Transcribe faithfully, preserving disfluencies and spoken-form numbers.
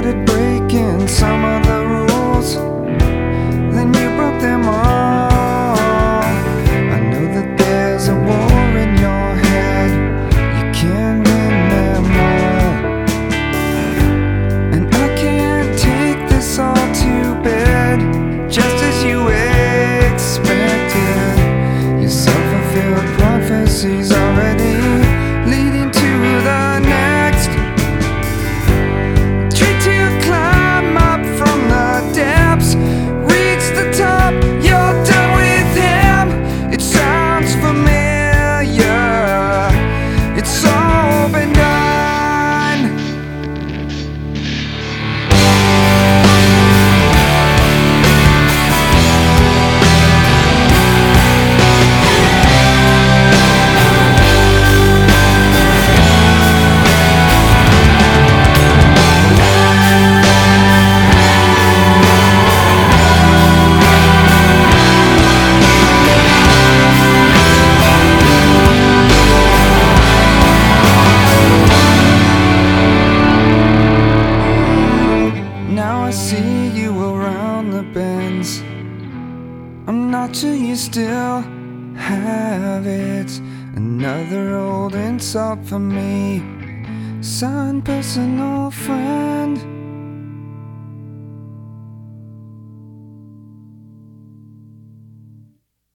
started breaking some of the rules, then you broke them all. I know that there's a war in your head, you can't win them all. And I can't take this all to bed, just as you expected. Your self-fulfilled prophecies already leading to the next. Trick to climb up from the depths, reach the top, you're done with him. It sounds familiar, it's all been done. Now I see you around the bends. I'm not sure you still have it. Another old insult for me. Son, personal friend.